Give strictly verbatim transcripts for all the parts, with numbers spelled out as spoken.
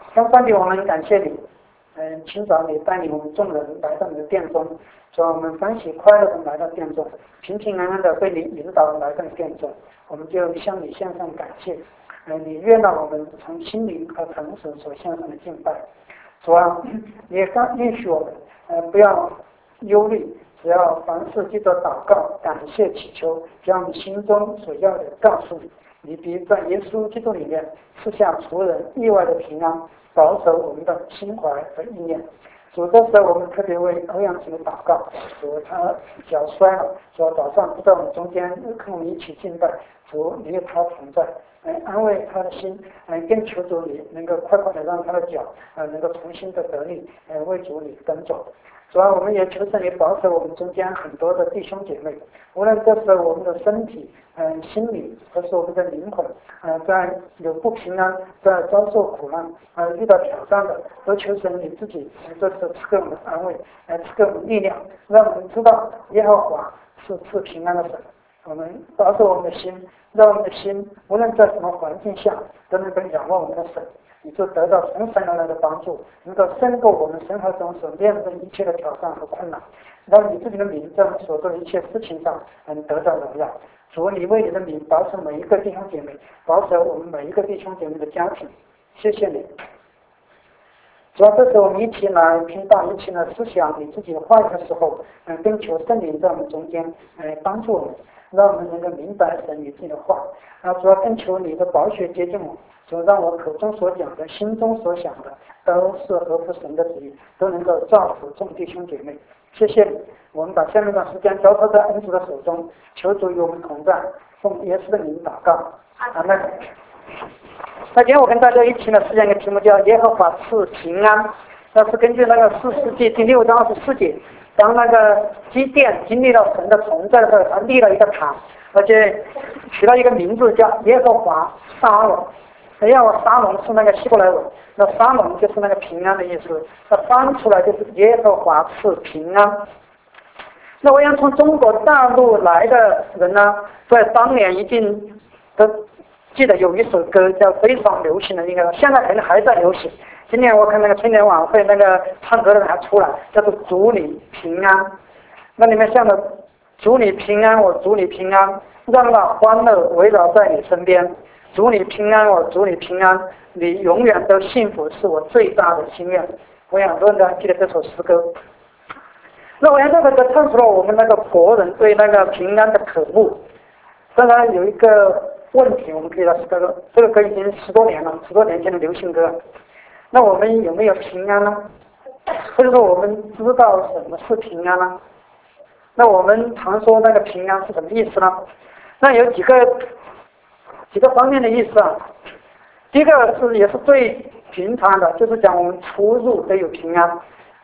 天上帝，我们感谢你，嗯，清早你带领我们众人来到你的殿中，主啊，我们欢喜快乐的来到殿中，平平安安的被你引导来到殿中，我们就向你献上感谢。嗯，你悦纳我们从心灵和诚实所献上的敬拜。主啊，你也刚允许我们，呃，不要忧虑，只要凡事记得祷告、感谢、祈求，将你心中所要的告诉你。你必在耶稣基督里面赐下除人意外的平安，保守我们的心怀和意念。主，这时候我们特别为欧阳晴的祷告，主他脚摔了，主早上不在我们中间，跟我们一起敬拜，主你与他同在，来安慰他的心，来更求主你能够快快的让他的脚呃能够重新的得力，呃为主你奔走。主要我们也求神你保守我们中间很多的弟兄姐妹，无论这是我们的身体、嗯、呃、心理，或是我们的灵魂，呃，在有不平安，在遭受苦难，呃，遇到挑战的，都求神你自己这次赐给我们安慰，呃，赐给我们力量，让我们知道耶和华是赐平安的神。我们保守我们的心，让我们的心无论在什么环境下，都能够仰望我们的神。你就得到从神而来的帮助，能够胜过我们生活中所面对一切的挑战和困难，让你自己的名在我们所做的一切事情上能得到荣耀。主，你为你的名保守每一个弟兄姐妹，保守我们每一个弟兄姐妹的家庭，谢谢你。主要这时候我们一起来听到，一起来思想你自己的话语的时候，嗯，跟求圣灵在我们中间，嗯，帮助我们，让我们能够明白神你自己的话。啊，主要更求你的宝血接近我，主让我口中所讲的、心中所想的，都是合乎神的旨意，都能够造福众弟兄姐妹。谢谢你，我们把下面的时间交托在恩主的手中，求主与我们同在，奉耶稣的名祷告。阿门。那今天我跟大家一起呢，实践一个题目叫耶和华赐平安。那是根据那个四世纪第六章二十四节，当那个基甸经历了神的同在的时候，他立了一个塔，而且取了一个名字叫耶和华沙龙。哎呀，我沙龙是那个希伯来文，那沙龙就是那个平安的意思，那翻出来就是耶和华赐平安。那我想从中国大陆来的人呢，在当年一定都记得有一首歌叫非常流行的一个，现在可能还在流行。今年我看那个春节晚会，那个唱歌的人还出来，叫做祝你平安。那里面唱的祝你平安，我祝你平安，让那欢乐围绕在你身边。祝你平安，我祝你平安，你永远都幸福，是我最大的心愿。我想很多人都还记得这首诗歌。那我想这个歌唱出了我们那个国人对那个平安的渴慕。当然有一个问题，我们可以来思考，这个歌已经十多年了，十多年前的流行歌。那我们有没有平安呢？或者说我们知道什么是平安呢？那我们常说那个平安是什么意思呢？那有几个几个方面的意思啊。第一个是也是最平常的，就是讲我们出入都有平安，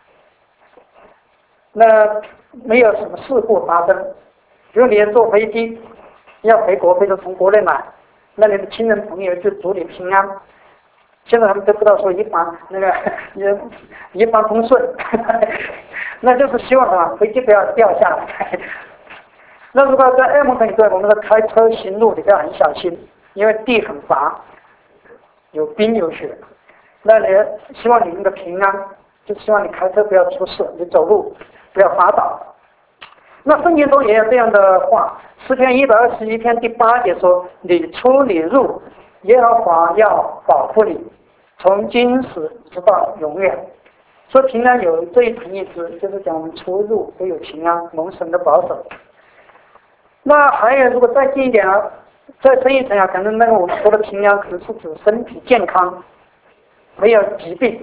那没有什么事故发生。比如你坐飞机要回国，或者从国内来，那你的亲人朋友就祝你平安。现在他们都不知道说一帆那个一帆风顺，那就是希望什么飞机不要掉下来。那如果在爱蒙特一段，我们的开车行路你要很小心，因为地很滑，有冰有雪。那你希望你能够平安，就希望你开车不要出事，你走路不要滑倒。那圣经中也有这样的话，诗篇一百二十一篇第八节说：“你出你入，耶和华要保护你，从今时直到永远。”说平安有这一层意思，就是讲我们出入都有平安，蒙神的保守。那还有，如果再近一点啊，再深一层啊，可能那个我们说的平安，可能是指身体健康，没有疾病。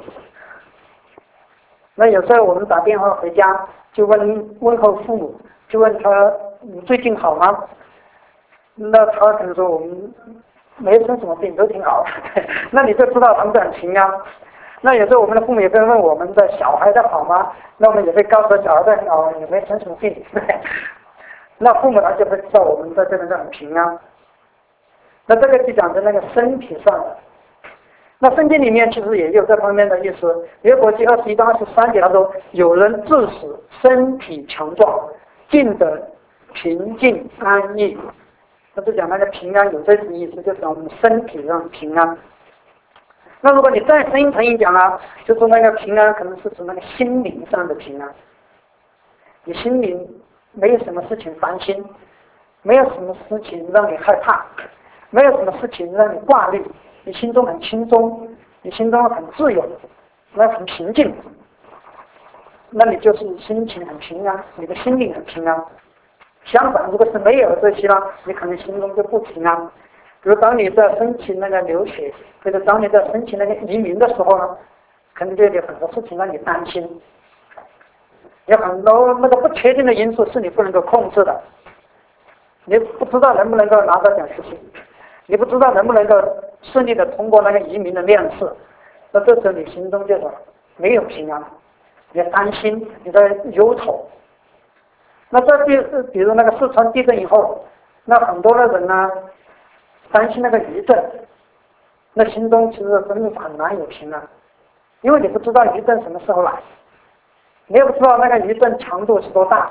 那有时候我们打电话回家，就问问候父母，就问他你最近好吗？那他可能说我们没生什么病，都挺好。那你就知道他们很平安。那有时候我们的父母也会问我们的小孩的好吗？那我们也会告诉小孩的好，也没生什么病。那父母他就会知道我们在这边是很平安。那这个就讲的那个身体上的。那圣经里面其实也有这方面的意思。约伯记二十一章二十三节他说：“有人致死，身体强壮，尽得平静安逸。”那就讲那个平安有这层意思，就讲我们身体上平安。 那如果你再深一层一讲啊，就是那个平安可能是指那个心灵上的平安，你心灵没有什么事情烦心，没有什么事情让你害怕，没有什么事情让你挂虑，你心中很轻松，你心中很自由，那很平静，那你就是心情很平安，你的心灵很平安。相反，如果是没有这些呢，你可能心中就不平安。比如当你在申请那个留学，或者当你在申请那个移民的时候呢，可能就有很多事情让你担心，有很多那个不确定的因素是你不能够控制的，你不知道能不能够拿到奖学金，你不知道能不能够顺利的通过那个移民的面试，那这时候你心中就是没有平安，你在担心，你在忧愁。那在比比如那个四川地震以后，那很多的人呢担心那个余震，那心中其实真的是很难有平安，因为你不知道余震什么时候来，你也不知道那个余震强度是多大，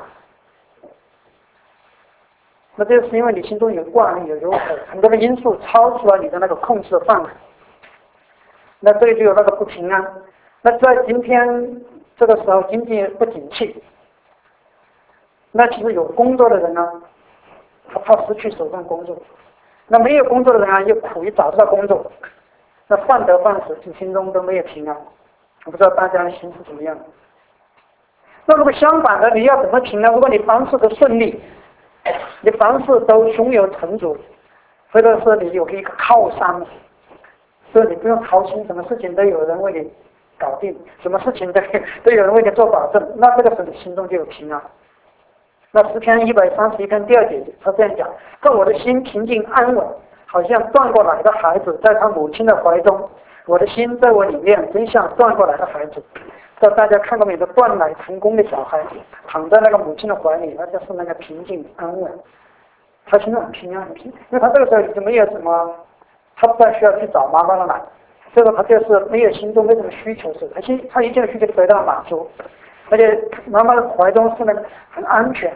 那这是因为你心中有挂虑有忧愁，很多的因素超出了你的那个控制范围，那这里就有那个不平安。那在今天这个时候经济不景气，那其实有工作的人呢，他怕失去手上工作，那没有工作的人啊，又苦于找不到工作，那患得患失，心中都没有平安。我不知道大家的心是怎么样的。那如果相反的，你要怎么平安？如果你凡事都顺利，你凡事都胸有成竹，或者是你有一个靠山，所以你不用操心，什么事情都有人为你搞定，什么事情都都有人为你做保证，那这个时候你心中就有平安。那诗篇一百三十一篇第二节，他这样讲：让我的心平静安稳，好像断过来的孩子在他母亲的怀中，我的心在我里面，真像断过来的孩子。不知道大家看过没有？断奶成功的小孩躺在那个母亲的怀里，那就是那个平静安稳，他心中很平安很平，因为他这个时候已经没有什么，他不再需要去找妈妈的奶，这个他就是没有心中没什么需求，是他心他一切的需求都得到了满足。而且妈妈的怀中是那个很安全。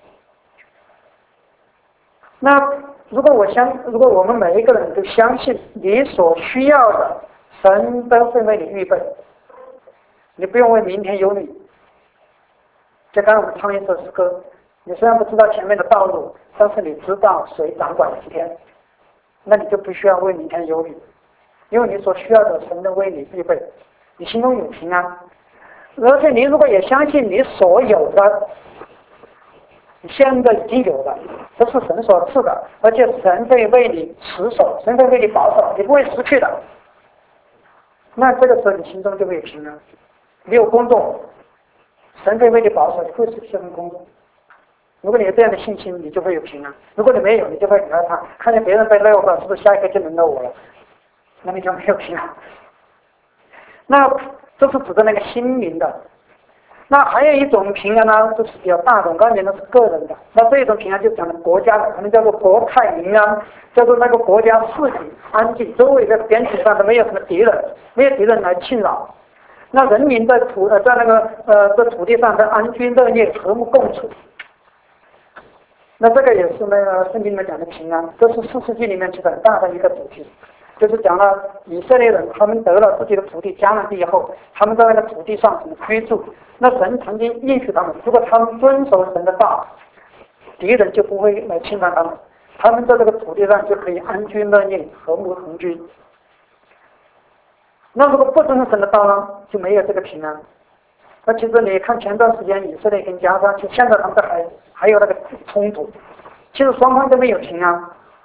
那如果我相，如果我们每一个人都相信你所需要的，神都会为你预备，你不用为明天忧虑。就刚才我们唱一首诗歌，你虽然不知道前面的道路，但是你知道谁掌管明天，那你就不需要为明天忧虑，因为你所需要的神都为你预备，你心中有平安。而且你如果也相信你所有的，你现在已经有了，这是神所赐的，而且神会为你持守，神会为你保守，你不会失去的。那这个时候你心中就会有平安。你有工作，神会为你保守，你会失去这份工作。如果你有这样的信心，你就会有平安。如果你没有，你就会很害怕，看见别人被勒了，是不是下一个就轮到我了？那你就没有平安。那这是指的那个心灵的。那还有一种平安呢，就是比较大众，刚才讲的是个人的。那这一种平安就讲的国家的，可能叫做国泰民安，叫做那个国家市井安静，周围的边境上都没有什么敌人，没有敌人来侵扰。那人民在土呃在那个呃在土地上的安居乐业，和睦共处。那这个也是那个圣经里面讲的平安，这是四世纪里面其实很大的一个主题。就是讲了以色列人，他们得了自己的土地迦南地以后，他们在那个土地上怎么居住？那神曾经应许他们，如果他们遵守神的道，敌人就不会来侵犯他们，他们在这个土地上就可以安居乐业，和睦同居。那如果不遵守神的道呢，就没有这个平安。那其实你看前段时间以色列跟加沙，就现在他们还还有那个冲突，其实双方都没有平安。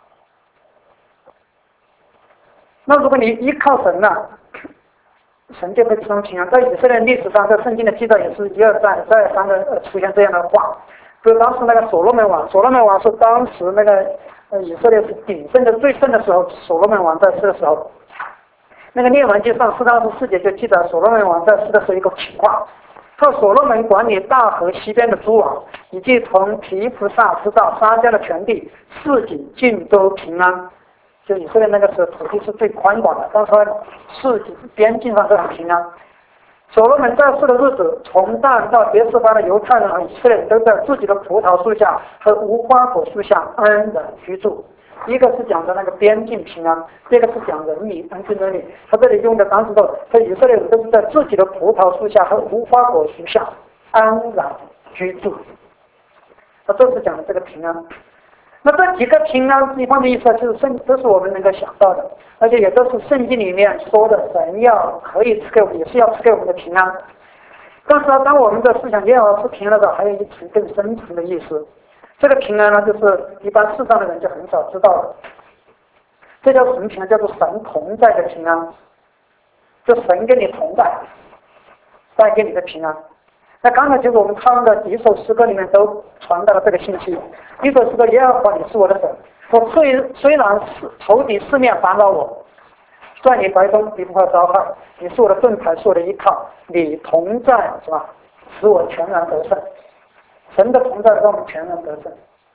那如果你依靠神呢、啊，神就会赐他平安。在以色列历史上，在圣经的记载也是一而再、再而三的出现这样的话。比如当时那个所罗门王，所罗门王是当时那个呃以色列是鼎盛的最盛的时候，所罗门王在世的时候，那个列王记上四章十四节就记载所罗门王在世的时候一个情况。他所罗门管理大河西边的诸王，以及从皮弗萨直到沙迦的全地，市井尽都平安。就以色列那个时候土地是最宽广的，但是市井边境上都很平安。所罗门在世的日子，从但到别是巴的犹太人和以色列人都在自己的葡萄树下和无花果树下安然居住。 一个是讲的那个边境平安，一个是讲人民安居乐业。他这里用的单词都，说以色列人都是在自己的葡萄树下和无花果树下安然居住。他这是讲的这个平安。那这几个平安地方的意思，就是圣都是我们能够想到的，而且也都是圣经里面说的，神要可以赐给我们，也是要赐给我们的平安。但是呢，当我们的思想耶和华是平安的，还有一层更深层的意思。这个平安呢，就是一般世上的人就很少知道的。这叫什么平安？叫做神同在的平安，就神跟你同在，带给你的平安。那刚才其实我们唱的几首诗歌里面都传达了这个信息。一首诗歌，耶和华你是我的神，我虽虽然是仇敌四面烦扰我，在你怀中必不会遭害，你是我的盾牌，是我的依靠，你同在是吧？使我全然得胜。神的同在让我们全然得胜，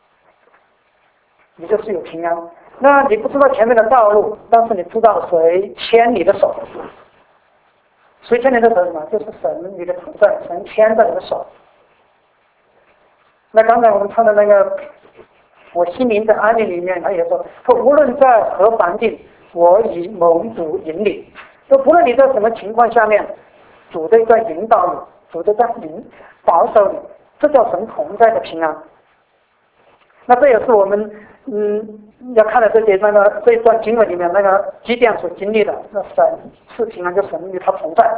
你就是有平安。那你不知道前面的道路，但是你知道谁牵你的手。谁牵你的手是什么？就是神你的同在，神牵着你的手。那刚才我们唱的那个我心灵的安宁里面，他也说，说无论在何环境，我以蒙主引领。就不论你在什么情况下面，主都在引导你，主都在引保守你，这叫神同在的平安。那这也是我们嗯要看的这些那个这一段经文里面那个基甸所经历的，那神是平安，就神与他同在。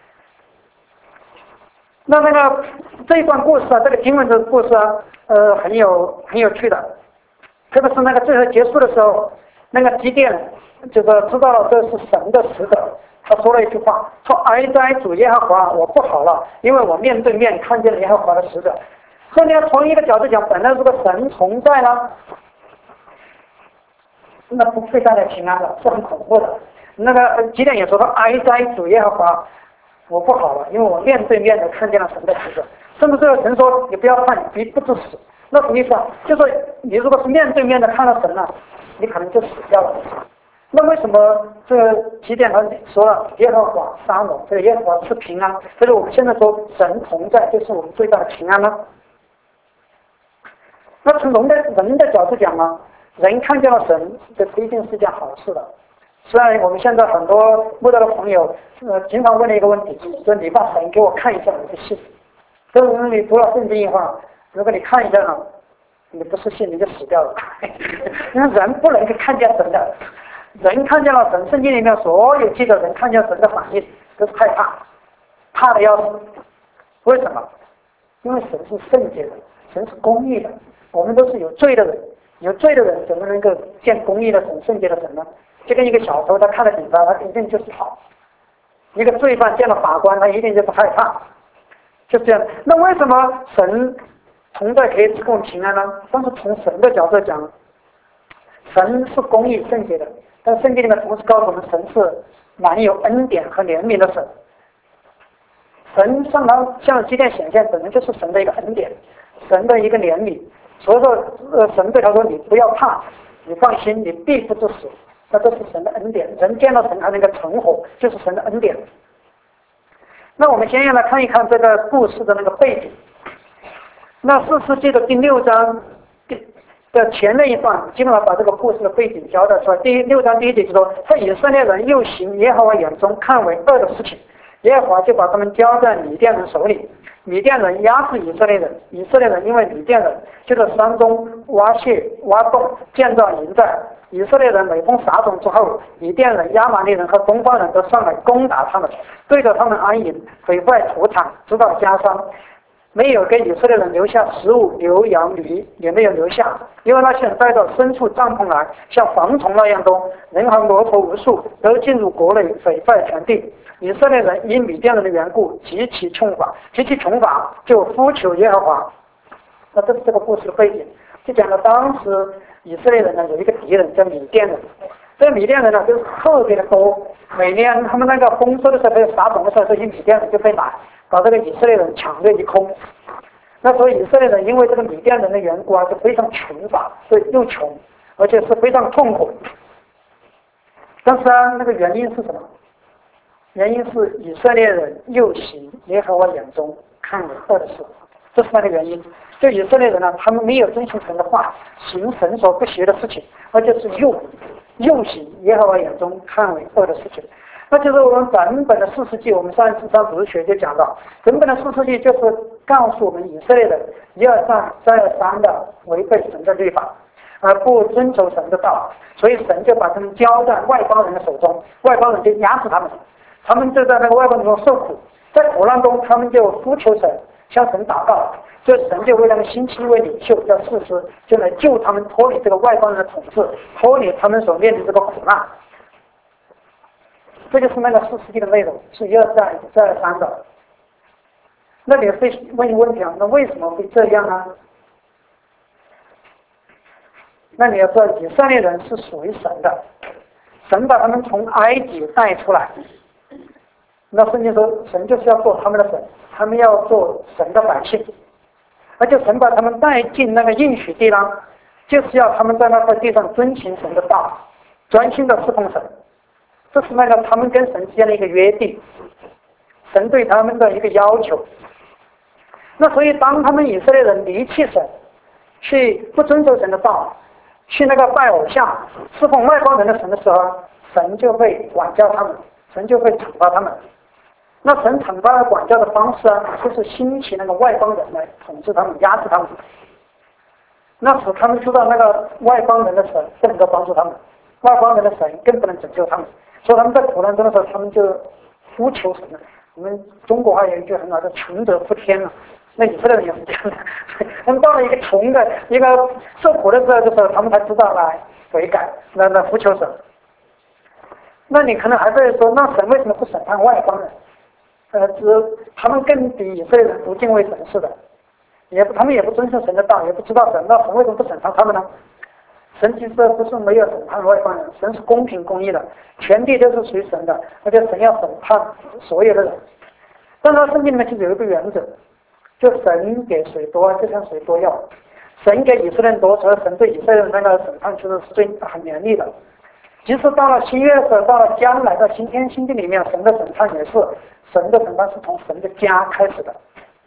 那那个这一段故事啊，这个经文的故事啊，呃，很有很有趣的。特别是那个最后结束的时候，那个基甸就是知道了这是神的使者，他说了一句话，说哀哉主耶和华，我不好了，因为我面对面看见了耶和华的使者。所以你要从一个角度讲，本来如果神同在呢，那不会带来平安的，是很恐怖的。那个基甸也说到哀哉主耶和华，我不好了，因为我面对面的看见了神的使者。甚至最后神说你不要怕，你不致死。那什么意思啊？就是你如果是面对面的看到神了，你可能就死掉了。那为什么这个基甸他说了耶和华杀我，这个耶和华是平安，所以我们现在说神同在就是我们最大的平安呢？那从人的人的角度讲呢，人看见了神，这不一定是件好事的。虽然我们现在很多慕道的朋友，呃，经常问了一个问题，说你把神给我看一下，我就信。但是你读了圣经的话，如果你看一下呢，你不是信你就死掉了。因为人不能够看见神的，人看见了神，圣经里面所有记的人看见神的反应都是害怕，怕的要死。为什么？因为神是圣洁的，神是公义的。我们都是有罪的人，有罪的人怎么能够见公义的神、圣洁的神呢？就跟一个小偷，他看了警察，他一定就是跑；一个罪犯见了法官，他一定就是害怕。就是这样。那为什么神同在可以赐给我们平安呢？但是从神的角度讲，神是公义圣洁的，但圣经里面同时告诉我们，神是满有恩典和怜悯的神。神向他向基甸显现，本来就是神的一个恩典，神的一个怜悯。所以说，呃，神对他说：“你不要怕，你放心，你必不致死。”那这是神的恩典。人见到神还能够成活，就是神的恩典。那我们先要来看一看这个故事的那个背景。那四世纪的第六章的前面一段，基本上把这个故事的背景交代出来。第六章第一节就说：“说以色列人又行耶和华眼中看为恶的事情，耶和华就把他们交在米甸人手里。米甸人压制以色列人，以色列人因为米甸人就在山中挖穴挖洞建造营寨。以色列人每逢撒种之后，米甸人、亚玛力人和东方人都上来攻打他们，对着他们安营，毁坏土产，直到加山。没有给以色列人留下食物，牛羊驴也没有留下，因为那些人带到深处帐篷来，像蝗虫那样多，人和骆驼无数，都进入国内，毁坏全地。以色列人因米甸人的缘故极其穷乏，极其穷乏，就呼求耶和华。那这是这个故事的背景，就讲了当时以色列人呢有一个敌人叫米甸人，这个米甸人呢就是特别的多，每年他们那个丰收的时候，还有撒种的时候，这些米甸人就被买，把这个以色列人抢掠一空。那所以以色列人因为这个米甸人的缘故啊，就非常穷乏，所以又穷，而且是非常痛苦。但是啊，那个原因是什么？原因是以色列人又行耶和华眼中看为恶的事。 这是那个原因。就以色列人呢，他们没有遵行神的话，行神所不喜悦的事情，而且是又又行耶和华眼中看为恶的事情。那就是我们整本的四世纪，我们上一次上主日学就讲到，整本的四世纪就是告诉我们以色列人一而再再而三的违背神的律法，而不遵守神的道，所以神就把他们交在外邦人的手中，外邦人就压制他们，他们就在那个外邦人中受苦，在苦难中他们就呼求神，向神祷告，所以神就为他们兴起一位领袖叫士师，就来救他们脱离这个外邦人的统治，脱离他们所面临这个苦难。这就是那个四世纪的内容，是一而再再而三的。那你会问一个问题啊，那为什么会这样呢？那你要知道，以色列人是属于神的，神把他们从埃及带出来。那圣经说，神就是要做他们的神，他们要做神的百姓，而且神把他们带进那个应许地呢，就是要他们在那块地上遵行神的道，专心的侍奉神。这是那个他们跟神之间的一个约定，神对他们的一个要求。那所以当他们以色列人离弃神，去不遵守神的道，去那个拜偶像，侍奉外邦人的神的时候，神就会管教他们，神就会惩罚他们。那神惩罚和管教的方式啊，就是兴起那个外邦人来统治他们，压制他们，那使他们知道那个外邦人的神不能够帮助他们，外邦人的神更不能拯救他们。所以他们在苦难中的时候，他们就呼求神了。我们中国话有一句很好的“穷则呼天”了，那以色列人也是这样的。他们到了一个穷的、一个受苦的时候的时候，他们才知道来悔改，来来呼求神。那你可能还会说，那神为什么不审判外邦人？呃，只他们更比以色列人不敬畏神似的，也不他们也不遵守神的道，也不知道神，那神为什么不审判他们呢？神其实不是没有审判外邦人，神是公平公义的，全地都是属于神的，而且神要审判所有的人。但是圣经里面其实有一个原则，就神给谁多，就向谁多要。神给以色列人多，所以神对以色列人那个审判其实是最很严厉的。即使到了新约的时候，到了将来的新天新地里面，神的审判也是神的审判是从神的家开始的。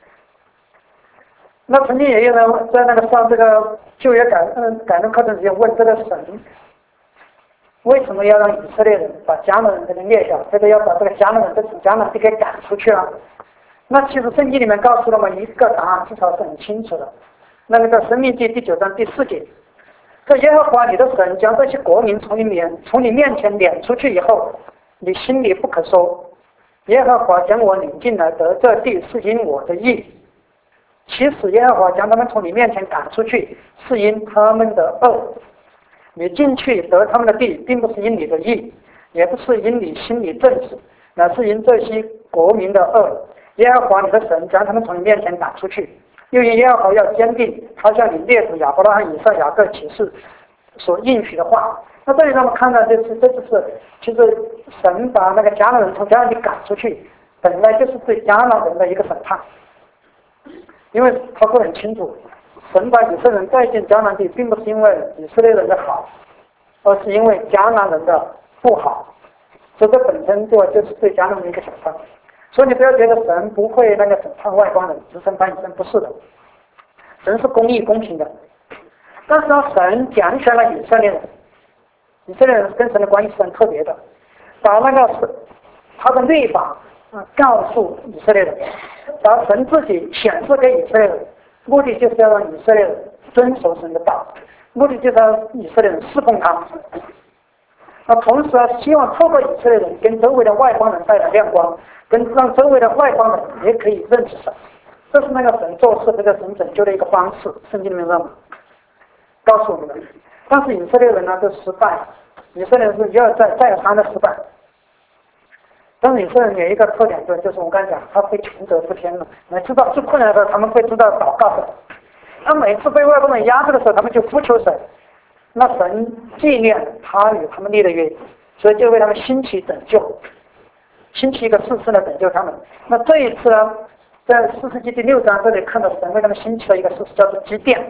那曾经也有人在那个上这个旧约改嗯改正课程之前问这个神为什么要让以色列人把迦南人给灭掉，这个要把这个迦南人这从迦南地给赶出去啊？那其实圣经里面告诉了我们一个答案，至少是很清楚的。那个在申命记第九章第四节，这耶和华你的神将这些国民从你面从你面前撵出去以后，你心里不可说，耶和华将我领进来得这地是因我的义。其实耶和华将他们从你面前赶出去，是因他们的恶。你进去得他们的地，并不是因你的义，也不是因你心里正直，乃是因这些国民的恶。耶和华你的神将他们从你面前赶出去，又因耶和华要坚定他向你列祖亚伯拉罕、以撒、雅各起誓所应许的话。那这里让我们看到，这是这就是其实神把那个迦南人从迦南地赶出去，本来就是对迦南人的一个审判。因为他说很清楚，神把以色列人带进迦南地，并不是因为以色列人的好，而是因为迦南人的不好，所以这本身就就是对迦南人的一个审判。所以你不要觉得神不会那个审判外邦人，只审判以色列人，不是的，神是公义公平的。但是呢，神拣选了以色列人，以色列人跟神的关系是很特别的，把那个是他的律法告诉以色列人，把神自己显示给以色列人，目的就是要让以色列人遵守神的道，目的就是让以色列人侍奉他。那同时啊，希望透过以色列人跟周围的外邦人带来亮光，跟让周围的外邦人也可以认识神。这是那个神做事，这个神拯救的一个方式。圣经里面让告诉我们的。但是以色列人呢就失败，以色列人是一而再再而三的失败。但是以色列人有一个特点，就是我刚才讲，他会穷则不天了。你知道最困难的时候，他们会知道祷告神。他每次被外邦人压制的时候，他们就呼求神。那神纪念他与他们立的约，所以就为他们兴起拯救，兴起一个士师来拯救他们。那这一次呢，在四世纪第六章这里看到神为他们兴起了一个士师，叫做基甸。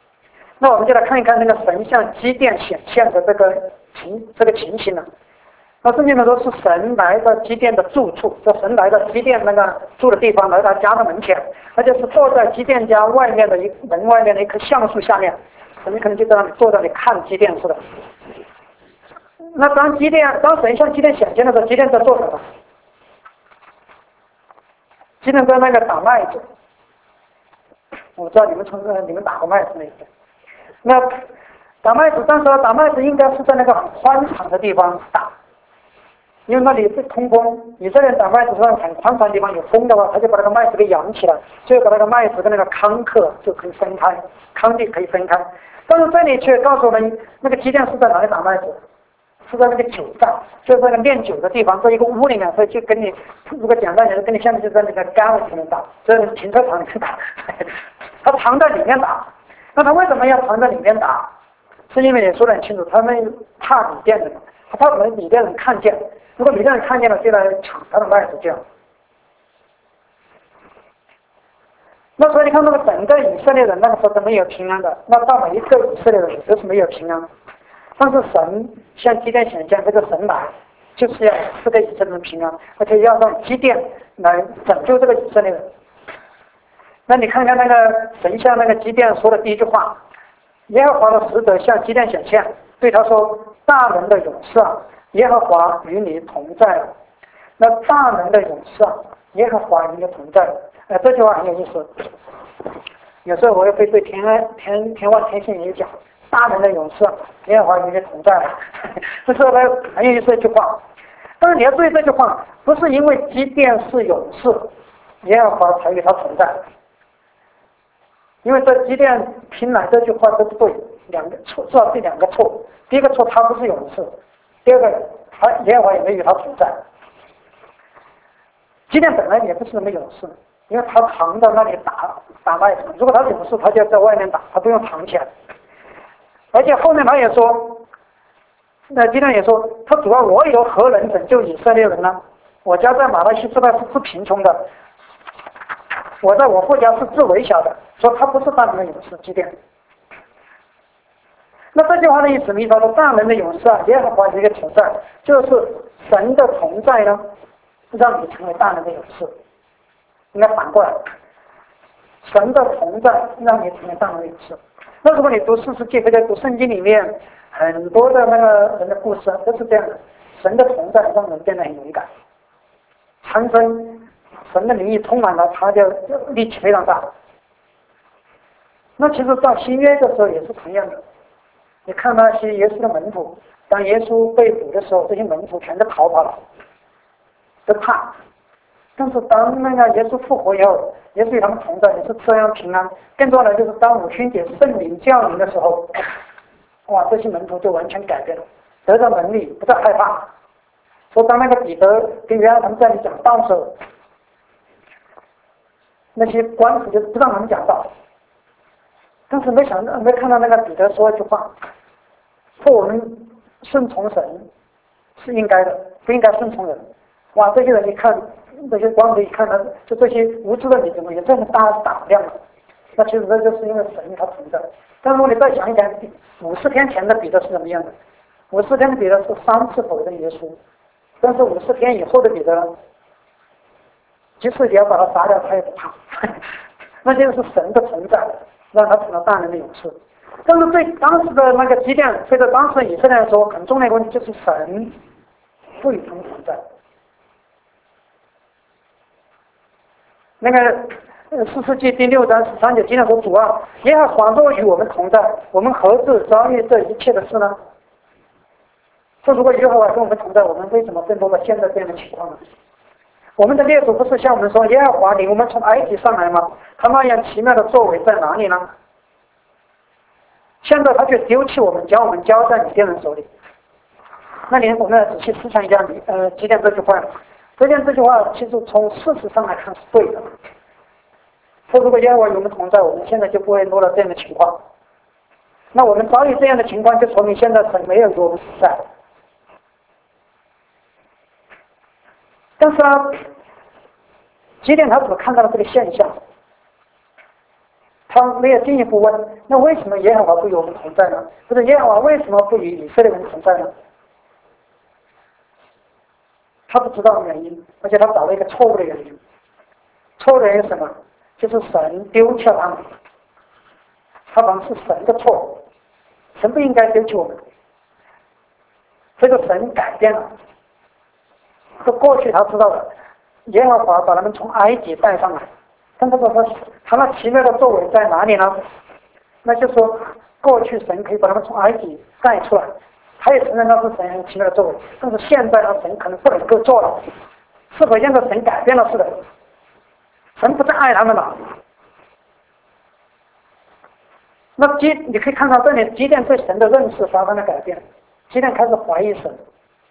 那我们就来看一看那个神像基甸显现的这个情这个情形呢。 那圣经里说是神来到基甸的住处，就神来到基甸那个住的地方，来到家的门前，而且是坐在基甸家外面的一门外面的一棵橡树下面，神可能就在那里坐在那里看基甸似的。那当基甸当神向基甸显现的时候，基甸在做什么？基甸在那个打麦子。我知道你们从你们打过麦子那个，那打麦子，但是打麦子应该是在那个很宽敞的地方打。因为那里是通风，以色列人打麦子是很宽敞的地方，有风的话，他就把那个麦子给扬起来，所以把那个麦子跟那个糠壳就可以分开，糠地可以分开。但是这里却告诉我们，那个基甸是在哪里打麦子？是在那个酒榨，就是那个炼酒的地方，在一个屋里面，所以就跟你，如果简单点，跟你下面就在那个杆子里面打，在停车场里面打，他藏在里面打。那他为什么要藏在里面打？是因为也说得很清楚，他们怕米甸人，他怕我们米甸人看见。如果米甸人看见了，就来抢他的麦子，这样。那所以你看，那个整个以色列人那个时候都没有平安的，那到每一个以色列人都是没有平安。但是神向基甸显现，这个神来就是要赐给以色列人平安，而且要让基甸来拯救这个以色列人。那你看看那个神向那个基甸说的第一句话：耶和华的使者向基甸显现，对他说：“大能的勇士啊，耶和华与你同在了。”那大能的勇士啊，耶和华与你同在了。呃，这句话很有意思。有时候我也会对天安天天外天信也讲。大能的勇士，耶和华与你同在了，这是来很有意思的一句话。但是你要注意这句话，不是因为基甸是勇士，耶和华才与他同在。因为这基甸听来这句话都不对，两个错，至少是两个错。第一个错，他不是勇士；第二个，他耶和华也没与他同在。基甸本来也不是什么勇士，因为他藏在那里打打麦子。如果他是勇士，他就要在外面打，他不用藏起来。而且后面他也说，那基甸也说，他主要我有何能拯救以色列人呢？我家在马拉西支派是最贫穷的，我在我父家是最微小的，说他不是大能的勇士基甸。那这句话的意思什么意思？说大能的勇士啊，耶和华有一个同在，就是神的同在呢，让你成为大能的勇士。应该反过来，神的同在让你成为大能的勇士。那如果你读四世纪或者读圣经里面很多的那个人的故事都是这样的，神的同在让人变得很勇敢，产生神的灵力充满了，他就力气非常大。那其实到新约的时候也是同样的，你看那些耶稣的门徒，当耶稣被捕的时候，这些门徒全都逃跑了，都怕。但是当那个耶稣复活以后，耶稣与他们同在，也是这样平安。更重要的就是当五旬节圣灵降临的时候，哇，这些门徒就完全改变了，得到能力，不再害怕。说当那个彼得跟约翰他们在那里讲道的时候，那些官府就不让他们讲道。但是没想到，没看到那个彼得说一句话，说我们顺从神是应该的，不应该顺从人。哇，这些人一看。这些光子一看，他就这些无知的你怎么有这么大的胆量？那其实这就是因为神他存在。但如果你再想一想，五十天前的彼得是什么样的？五十天的彼得是三次否认耶稣，但是五十天以后的彼得，即使你要把他杀掉，他也不怕。那就是神的存在，让他成了大能的勇士。但是对当时的那个基甸，对着当时以色列来说，很重要的一个问题就是神不与他们同在。那个四世纪第六章十三节经常说：“主啊，耶和华若与我们同在，我们何至遭遇这一切的事呢？”说如果耶和华跟我们同在，我们为什么更多了现在这样的情况呢？我们的列祖不是向我们说：“耶和华领我们从埃及上来吗？”他那样奇妙的作为在哪里呢？现在他却丢弃我们，将我们交在米甸人手里。那你我们要仔细思想一下，呃，基甸这句话。这件这句话其实从事实上来看是对的。说如果耶和华与我们同在，我们现在就不会落到这样的情况。那我们遭遇这样的情况，就说明现在神没有与我们同在。但是呢，基甸他只看到了这个现象，他没有进一步问，那为什么耶和华不与我们同在呢？或者耶和华为什么不与以色列人同在呢？ 他不知道原因，而且他找了一个错误的原因。错误的原因是什么？就是神丢弃了他们，他们是神的错误，神不应该丢弃我们。这个神改变了，这过去他知道的，耶和华把他们从埃及带上来，但他说他那奇妙的作为在哪里呢？那就说过去神可以把他们从埃及带出来，他也承认那是神很奇妙的作为，但是现在呢，神可能不能够做了，是否现在神改变了？是的，神不再爱他们了。那基你可以看到这里，基甸对神的认识发生了改变，基甸开始怀疑神。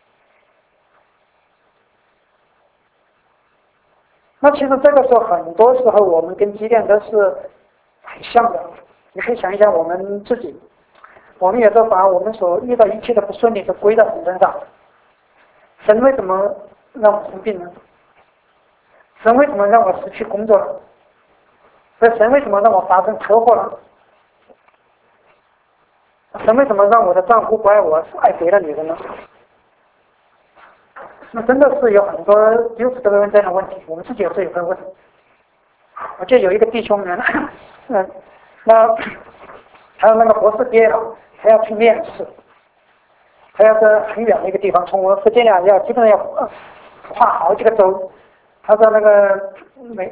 那其实这个时候，很多时候我们跟基甸都是很像的。你可以想一想我们自己，我们也都把我们所遇到一切的不顺利都归到神身上。神为什么让我生病呢？神为什么让我失去工作呢？那神为什么让我发生车祸呢？神为什么让我的丈夫不爱我，爱别的女人呢？那真的是有很多基督徒都会问这样的问题，我们自己有时候也会问。我记得有一个弟兄呢，嗯，那他那个博士毕业了，他要去面试，他要在很远的一个地方，从我们福建呀要基本上要跨好几个州，他在那个美，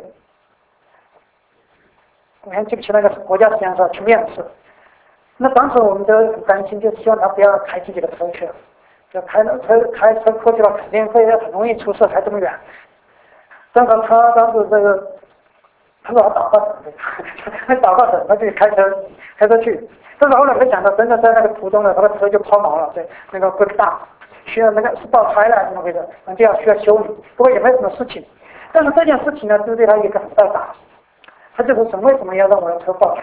我还记不起那个国家实验室去面试。那当时我们都很担心，就希望他不要开自己的车去了，就开车开车过去了，肯定会很容易出事，开这么远。但是他当时这个，他说他祷告神，祷告神，他就开车开车去。但是后来没想到，真的在那个途中呢，他的车就抛锚了，对，那个 break down，需要那个是爆胎了，怎么回事？那就要需要修理，不过也没什么事情。但是这件事情呢，就对他一个很大的打击。他就说神为什么要让我的车爆胎？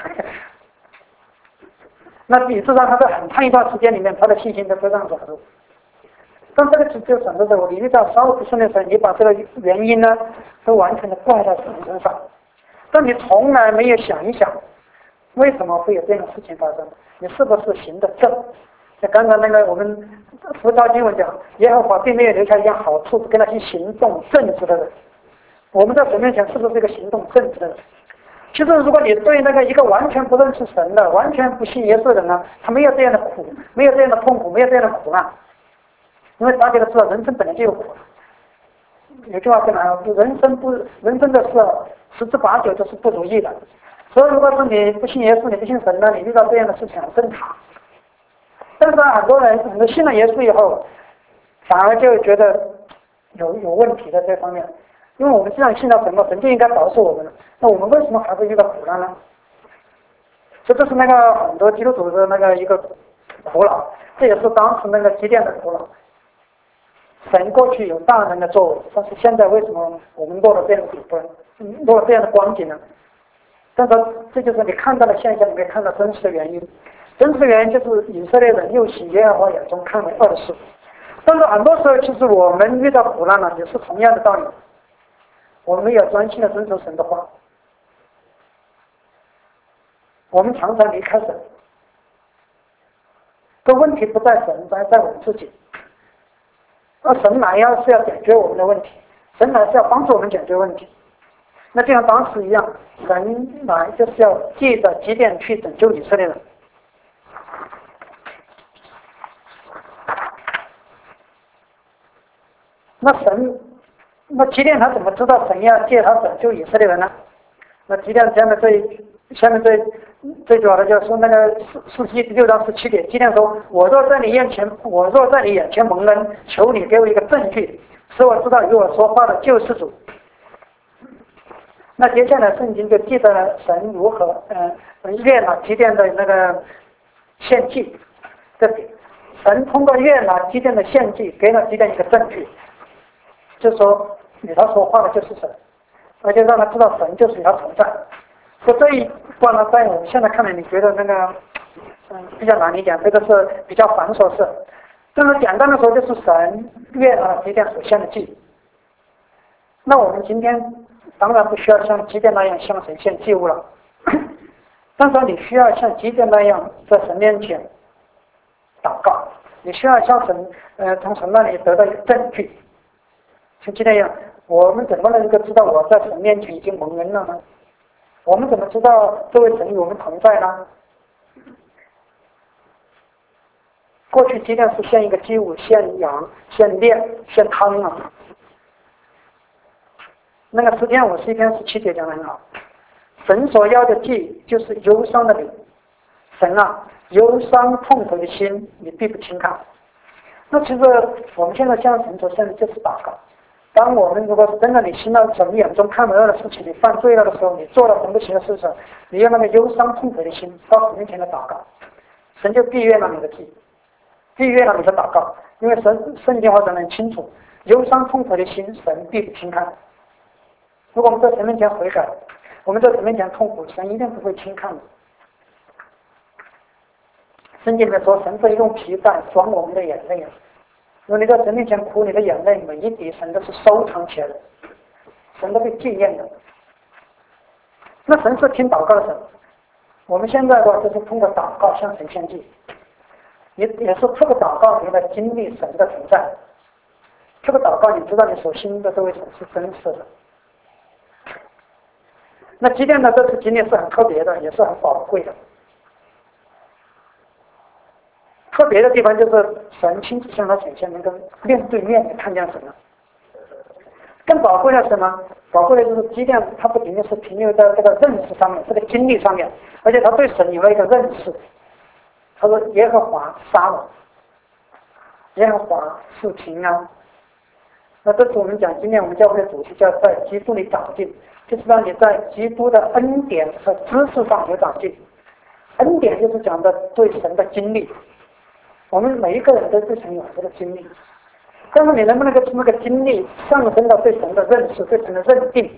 那以致让他在很长一段时间里面，他的信心都非常软弱。但这个就省着我，你遇到稍微不顺的时候，你把这个原因呢，都完全的怪在神身上，但你从来没有想一想，为什么会有这样的事情发生？你是不是行得正？像刚才那个我们佛教经文讲，耶和华并没有留下一样好处给那些行动正直的人。我们在神面前是不是一个行动正直的人？其实，如果你对那个一个完全不认识神的、完全不信耶稣的人呢，他没有这样的苦，没有这样的痛苦，没有这样的苦难，因为大家都知道，人生本来就有苦。有句话说呢，人生不人生的事，十之八九都是不如意的。所以，如果是你不信耶稣，你不信神呢，你遇到这样的事情很正常。但是很多人很多信了耶稣以后，反而就觉得有有问题在这方面。因为我们既然信到神了，神就应该保守我们了，那我们为什么还会遇到苦难呢？所以这是那个很多基督徒的那个一个苦恼，这也是当时那个基甸的苦恼。神过去有大能的作为，但是现在为什么我们落了这样的底端，落了这样的光景呢？但是这就是你看到的现象，你可以看到真实的原因。真实的原因就是以色列人又喜耶和华眼中看为恶事。但是很多时候，其实我们遇到苦难呢，也是同样的道理。我们没有专心的遵守神的话，我们常常离开神。这问题不在神，在在我们自己。而神来要是要解决我们的问题，神来是要帮助我们解决问题。那就像当时一样，神来就是要借着基甸去拯救以色列人。那神。那基甸他怎么知道神要借他拯救以色列人呢？那基甸下面这下面这最主要的就是说那个四四七六章十七节，基甸说：“我若在你眼前，我若在你眼前蒙恩，求你给我一个证据，使我知道与我说话的救世主。”那接下来圣经就记载了神如何呃悦纳基甸的那个献祭，这神通过悦纳基甸的献祭，给了基甸一个证据。就说与他说话的就是神，而且让他知道神就是与他同在。所以这一段呢，在我们现在看来，你觉得那个嗯比较难理解，这个是比较繁琐事。但是简单的说，就是神悦纳基甸所献的祭。那我们今天当然不需要像基甸那样向神献祭物了，但是你需要像基甸那样在神面前祷告，你需要向神呃从神那里得到一个证据。 像今天一样，我们怎么能够知道我在神面前已经蒙恩了呢？我们怎么知道这位神与我们同在呢？过去鸡蛋是献一个祭物，献羊、献面、献汤啊。那个诗篇五十一篇十七节讲得很好，神所要的祭就是忧伤的灵。神啊，忧伤痛苦的心，你必不轻看。那其实我们现在向神所献的就是祷告。当我们如果是真的你心到神眼中看不到的事情，你犯罪了的时候，你做了神不行的事情，你用那个忧伤痛苦的心到神面前的祷告，神就必悦了你的祭，必悦了你的祷告。因为神圣经话讲得很清楚，忧伤痛苦的心，神必不轻看。如果我们在神面前悔改，我们在神面前痛苦，神一定不会轻看的。圣经里面说，神会用皮带装我们的眼泪。如果你在神面前哭，你的眼泪每一滴神都是收藏起来的，神都会纪念的。那神是听祷告的神，我们现在的话就是通过祷告向神献祭，也也是透过祷告你来经历神的存在。这个祷告，你知道你所信的这位神是真实的。那基甸的这次经历是很特别的，也是很宝贵的。特别的地方就是神亲自向他显现，能够面对面的看见神了。更宝贵的是什么？宝贵的就是基甸，他不仅仅是停留在这个认识上面，这个经历上面，而且他对神有了一个认识。他说：“耶和华杀我，耶和华是平安。”那这次我们讲，今天我们教会的主题叫在基督里长进，就是让你在基督的恩典和知识上有长进。恩典就是讲的对神的经历。我们每一个人都对神有很多的经历，但是你能不能够从那个经历上升到对神的认识、对神的认定？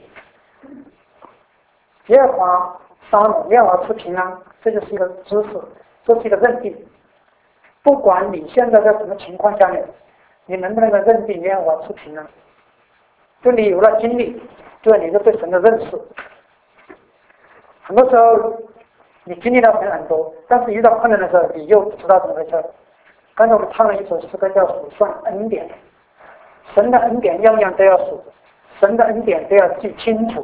耶和华杀我，耶和华赐平安，这就是一个知识，这是一个认定。不管你现在在什么情况下面，你能不能够认定耶和华赐平安？就你有了经历，对你的对神的认识。很多时候你经历了很很多，但是遇到困难的时候，你又不知道怎么回事。刚才我们唱了一首诗歌叫数算恩典，神的恩典样样都要数，神的恩典都要记清楚。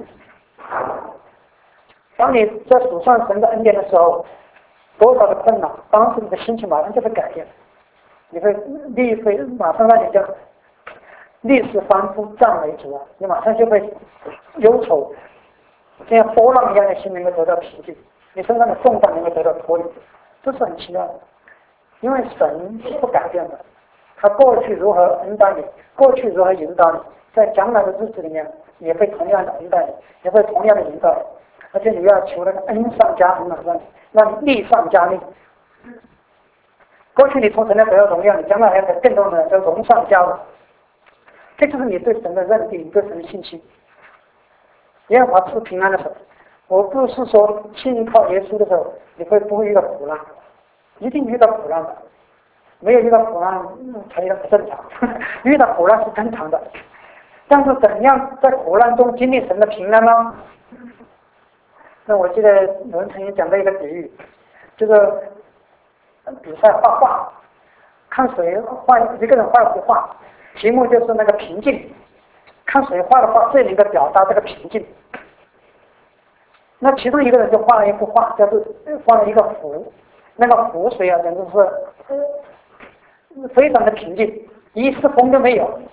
当你在数算神的恩典的时候，多少的困难，当时你的心情马上就会改变，你会立会马上让你就立时翻覆赞为主啊，你马上就会忧愁，这样波浪一样的心能够得到平静，你身上的重担能够得到脱离，这是很奇妙的。因为神是不改变的，他过去如何恩待你，过去如何引导你，在将来的日子里面也会同样的恩待你，也会同样的引导你，而且你要求那个恩上加恩，让你让你力上加力。过去你从神那得到荣耀，你将来还要得更多的叫荣上加荣，这就是你对神的认定，对神的信心。耶和华赐平安的时候，我不是说信靠耶稣的时候你会不会遇到苦难，一定遇到苦难的，没有遇到苦难才叫不正常，遇到苦难是正常的。但是怎样在苦难中经历神的平安呢？那我记得有人曾经讲过一个比喻，就是比赛画画，看谁画一个人画一幅画，题目就是那个平静，看谁画的画最能够表达这个平静。那其中一个人就画了一幅画，叫做画了一个湖。那个湖水啊，简直是非常的平静，一丝风都没有。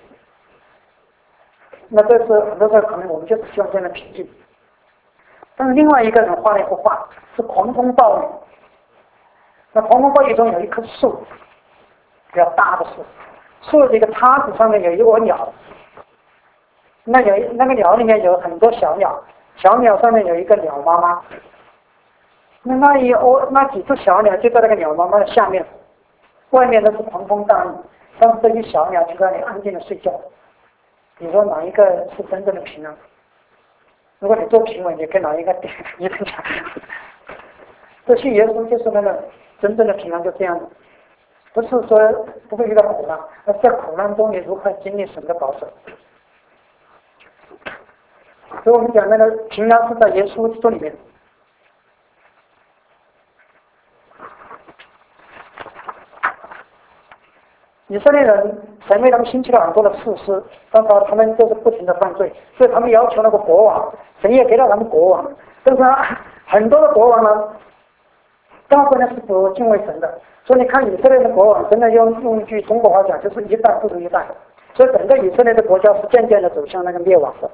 那这是很多时候可能我们就是希望这样的平静。但是另外一个人画了一幅画，是狂风暴雨。那狂风暴雨中有一棵树，比较大的树，树的一个叉子上面有一窝鸟，那有那个鸟里面有很多小鸟，小鸟上面有一个鸟妈妈。那那一窝那几只小鸟就在那个鸟妈妈的下面，外面都是狂风大雨，但是这些小鸟就在那里安静的睡觉。你说哪一个是真正的平安？如果你做评委，你跟哪一个点一等奖？这信耶稣就是那个真正的平安，就这样的，不是说不会遇到苦难，而是在苦难中你如何经历神的保守。所以我们讲那个平安是在耶稣基督里面。 以色列人神为他们兴起了很多的士师，但是他们就是不停的犯罪，所以他们要求那个国王，神也给了他们国王，但是很多的国王呢，大部分呢是不敬畏神的，所以你看以色列的国王，真的用用一句中国话讲，就是一代不如一代，所以整个以色列的国家是渐渐的走向那个灭亡的。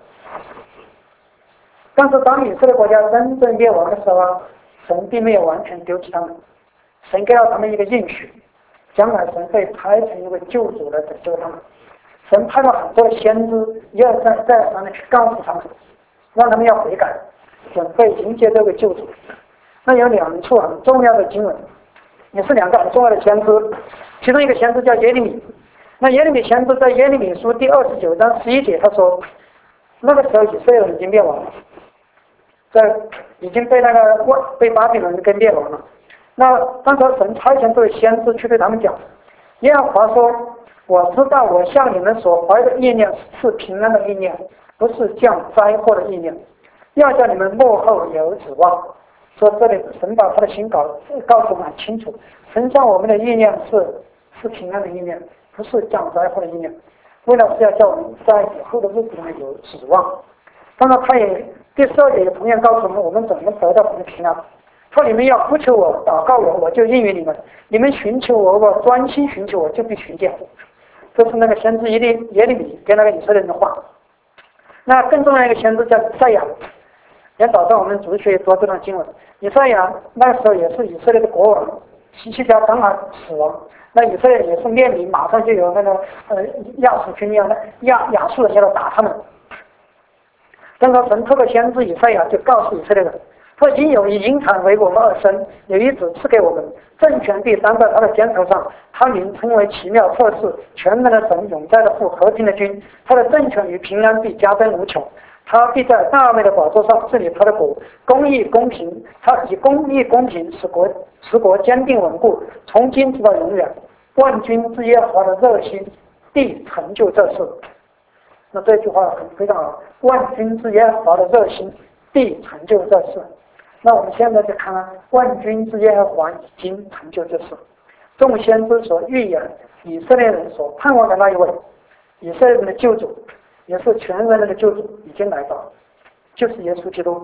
但是当以色列国家真正灭亡的时候啊，神并没有完全丢弃他们，神给了他们一个应许，将来神会派成一位救主来拯救他们。神派了很多的先知，一而再再而三的去告诉他们，让他们要悔改，准备迎接这位救主。那有两处很重要的经文，也是两个很重要的先知，其中一个先知叫耶利米。那耶利米先知在耶利米书第二十九章十一节，他说，那个时候以色列人已经灭亡了，在已经被那个被巴比伦给灭亡了。那当时神差遣这位先知去对他们讲，耶和华说，我知道我向你们所怀的意念是平安的意念，不是降灾祸的意念，要叫你们幕后有指望。说这里神把他的心告告诉我们很清楚，神向我们的意念是是平安的意念，不是降灾祸的意念，为了是要叫我们在以后的日子里面有指望。当然他也第十二节也同样告诉我们，我们怎么得到我们的平安。说你们要呼求我，祷告我，我就应允你们；你们寻求我，我专心寻求我，就必寻见。这是那个先知耶利耶利米跟那个以色列人的话。那更重要一个先知叫以赛亚，也早上我们主日学也读这段经文。以赛亚那个时候也是以色列的国王，希西家刚好死亡，那以色列也是面临马上就有那个呃亚述军要亚亚述人要来打他们。但是神透过先知以赛亚就告诉以色列人，说因有一银产为我们而生，有一子赐给我们，政权必担在他的肩头上，他名称为奇妙测试，全能的神，永在的父，和平的君，他的政权与平安必加增无穷，他必在大卫的宝座上治理他的国，公义公平，他以公义公平使国使国坚定稳固，从今直到永远。万军之耶和华的热心必成就这事。那这句话很非常好，万军之耶和华的热心必成就这事。那我们现在就看看万军之耶和华已经成就这事。众先知所预言以色列人所盼望的那一位以色列人的救主，也是全人类的救主，已经来到，就是耶稣基督。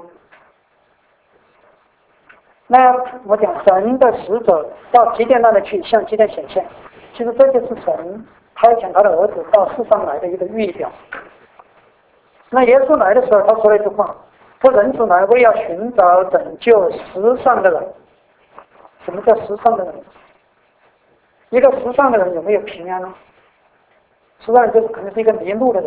那我讲神的使者到基甸那里去向基甸显现，其实这就是神差遣他的儿子到世上来的一个预表。那耶稣来的时候，他说了一句话，说人子来为要寻找拯救世上的人。什么叫世上的人？一个世上的人有没有平安呢？世上人就是可能是一个迷路的人。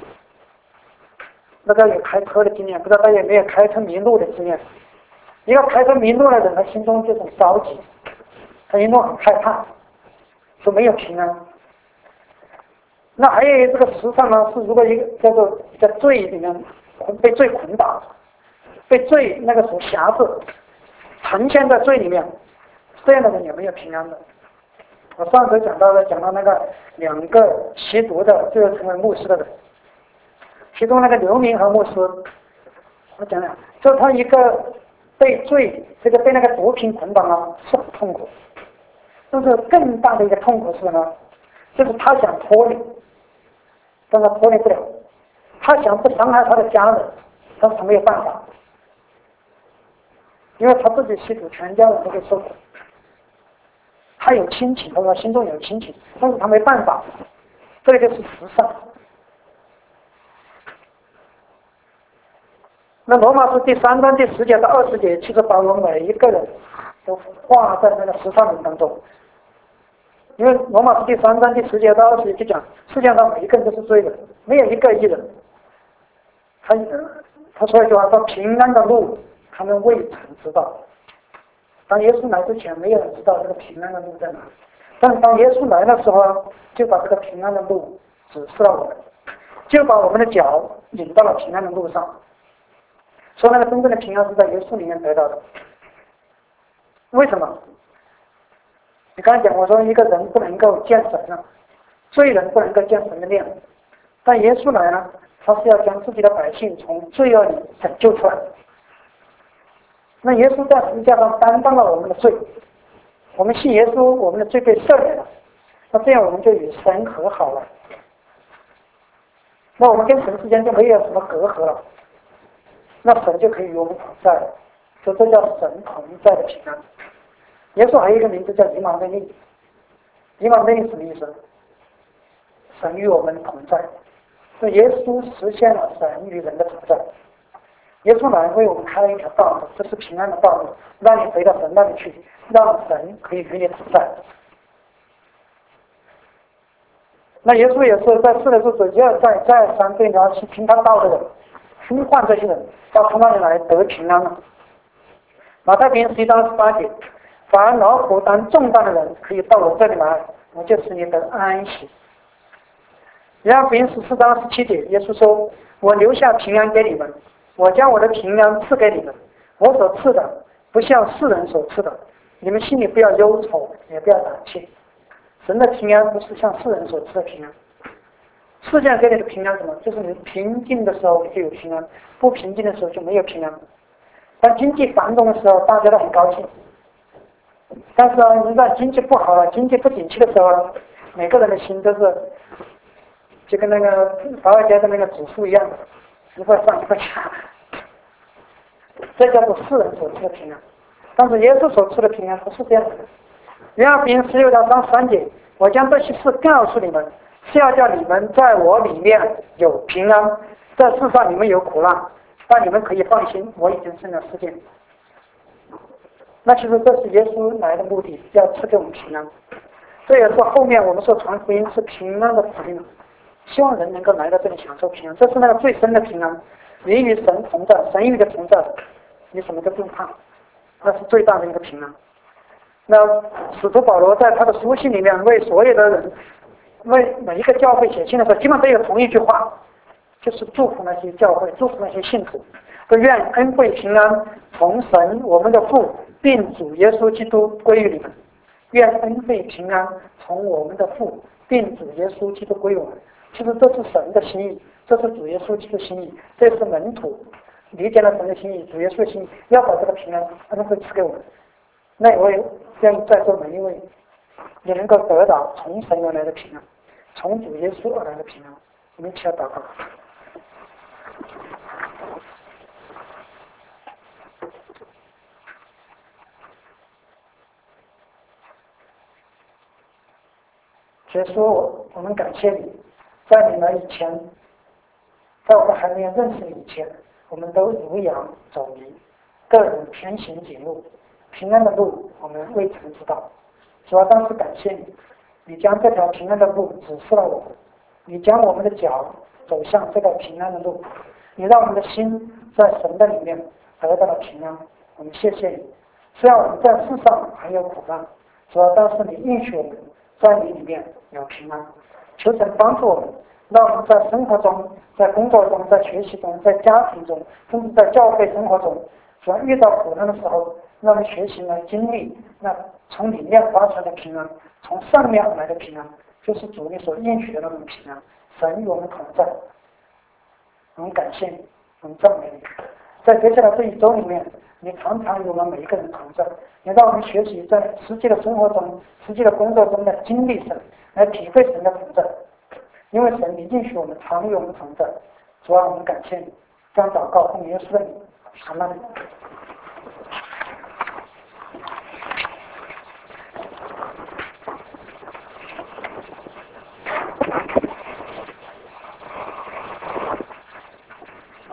那个有开车的经验，不知道大家有没有开车迷路的经验？一个开车迷路的人，他心中就很着急，他心中很害怕，说没有平安。那还有这个世上呢，是如果一个叫做在罪里面被罪捆绑，被罪那个所辖制，沉陷在罪里面，这样的人也没有平安的。我上次讲到了，讲到那个两个吸毒的最后成为牧师的人，其中那个刘明和牧师，我讲讲，就他一个被罪这个被那个毒品捆绑啊，是很痛苦。但是更大的一个痛苦是什么？就是他想脱离，但他脱离不了。他想不伤害他的家人，但是他没有办法，因为他自己吸毒，全家人都会受苦。他有亲情，他说心中有亲情，但是他没办法，这个就是实上。那罗马书第三章第十节到二十节，其实把我们每一个人都画在那个十三人当中。因为罗马书第三章第十节到二十节就讲，世界上每一个人都是罪人，没有一个义人。他他说一句话说：“平安的路，他们未曾知道。”当耶稣来之前，没有人知道这个平安的路在哪。但是当耶稣来的时候，就把这个平安的路指示了我们，就把我们的脚引到了平安的路上。说那个真正的平安是在耶稣里面得到的。为什么？你刚才讲，我说一个人不能够见神啊，罪人不能够见神的面，但耶稣来呢，他是要将自己的百姓从罪恶里拯救出来。那耶稣在十字架上担当了我们的罪，我们信耶稣，我们的罪被赦免了。 那这样我们就与神和好了。那我们跟神之间就没有什么隔阂了，那神就可以与我们同在了，所以这叫神同在的平安。耶稣还有一个名字叫以马内利，以马内利什么意思？神与我们同在，所以耶稣实现了神与人的同在。耶稣来为我们开了一条道路，这是平安的道路，让你回到神那里去，让神可以与你同在。那耶稣也是在世的日子一而再再而三对那些听他道的人呼唤这些人到他那里来得平安了。马太福音十一章十八节，凡劳苦担重担的人可以到我这里来，我就使你得安息。约翰福音十四章十七节，耶稣说，我留下平安给你们，我将我的平安赐给你们，我所赐的不像世人所赐的，你们心里不要忧愁，也不要胆怯。神的平安不是像世人所赐的平安，世界上给你的平安什么？就是你平静的时候你就有平安，不平静的时候就没有平安。当经济繁荣的时候，大家都很高兴，但是啊，一旦经济不好了，经济不景气的时候，每个人的心都是就跟那个华尔街的那个指数一样的，一块上一块下，这叫做世人所赐的平安。但是耶稣所赐的平安不是这样的。约翰福音十六章三十三节，我将这些事告诉你们，是要叫你们在我里面有平安。在世上你们有苦难，但你们可以放心，我已经胜了世界。那其实这是耶稣来的目的，要赐给我们平安。这也是后面我们说传福音是平安的福音，希望人能够来到这里享受平安。这是那个最深的平安，你与神同在，神与你的同在，你什么都不用怕，那是最大的一个平安。那使徒保罗在他的书信里面为所有的人，为每一个教会写信的时候，基本上都有同一句话，就是祝福那些教会，祝福那些信徒，都愿恩惠平安从神我们的父并主耶稣基督归于你们。愿恩惠平安从我们的父并主耶稣基督归我们。其实这是神的心意，这是主耶稣基督的心意，这是门徒理解了神的心意，主耶稣的心意，要把这个平安恩惠赐给我们。那我也愿意在座每一位也能够得到从神而来的平安，从主耶稣而来的平安。我们一起来祷告。耶稣，我们感谢你，在你来以前，在我们还没有认识你以前，我们都如羊走迷，个人偏行己路，平安的路我们未曾知道。主要当时感谢你，你将这条平安的路指示了我们，你将我们的脚走向这个平安的路，你让我们的心在神的里面得到了平安。我们谢谢你，虽然我们在世上还有苦难，主要当时你应许我们在你里面有平安。求神帮助我们，让我们在生活中，在工作中，在学习中，在家庭中，甚至在教会生活中，主要遇到苦难的时候，让我们学习来经历那从里面发出来的平安，从上面而来的平安，就是主你所应许的那种平安。神与我们同在，我们感谢你，我们赞美你。在接下来这一周里面，你常常与我们每一个人同在，你让我们学习在实际的生活中、实际的工作中的经历神，来体会神的同在。因为神你应许我们常与我们同在，主啊，我们感谢你。这样祷告奉耶稣的名，阿们。